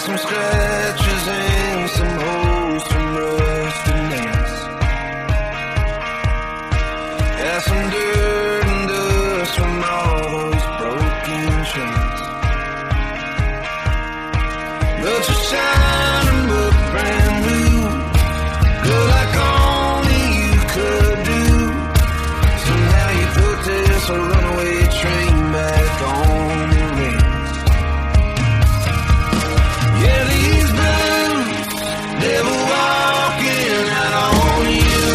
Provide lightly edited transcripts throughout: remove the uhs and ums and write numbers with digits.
some scratches and some holes from rusted nails. Got some dirt and dust from all those broken chains. But you shine and look brand new, good like only you could do. Somehow you put this runaway train back on the rails. Yeah, these blues never walking out on you.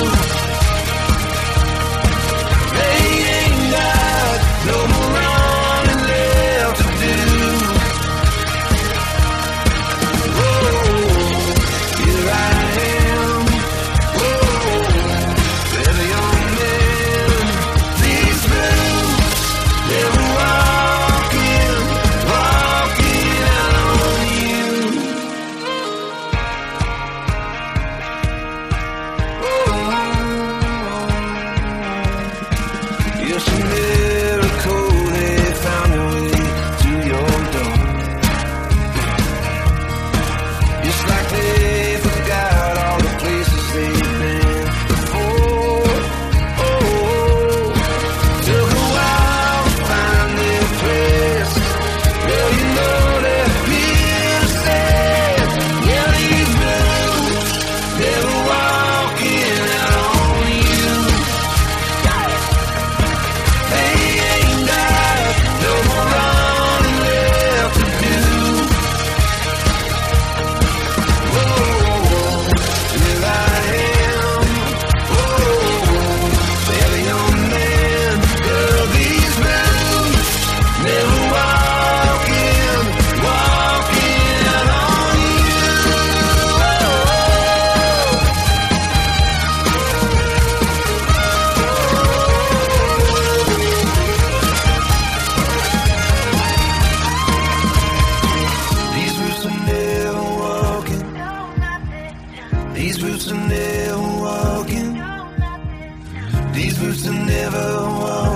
They ain't got no more running left to do. Here I am, very young man. These blues never walking out on you. It's a miracle they found their way to your door. It's like they forgot all the places they've been before. Took a while to find their place. Well, you know they're here to stay. Yeah, these blues never walking out on you. They ain't got no more running left to do. Here I am, very young man. Girl, these blues never walking out on you. These boots are never walking. These boots are never walking. These boots are never walking.